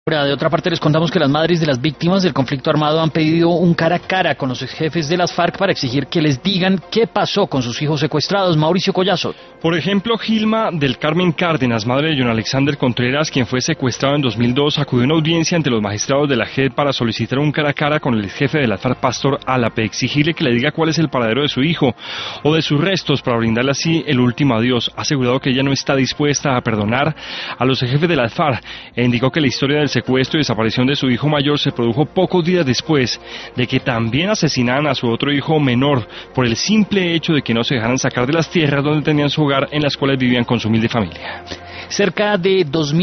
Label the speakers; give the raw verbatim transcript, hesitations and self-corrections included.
Speaker 1: De otra parte, les contamos que las madres de las víctimas del conflicto armado han pedido un cara a cara con los jefes de las FARC para exigir que les digan qué pasó con sus hijos secuestrados. Mauricio Collazo.
Speaker 2: Por ejemplo, Gilma del Carmen Cárdenas, madre de John Alexander Contreras, quien fue secuestrado en dos mil dos, acudió a una audiencia ante los magistrados de la J E D para solicitar un cara a cara con el jefe de las FARC, Pastor Álape, exigirle que le diga cuál es el paradero de su hijo o de sus restos para brindarle así el último adiós. Ha asegurado que ella no está dispuesta a perdonar a los jefes de las FARC e indicó que la historia del secuestro y desaparición de su hijo mayor se produjo pocos días después de que también asesinaran a su otro hijo menor por el simple hecho de que no se dejaran sacar de las tierras donde tenían su hogar, en las cuales vivían con su humilde familia.
Speaker 1: Cerca de dos mil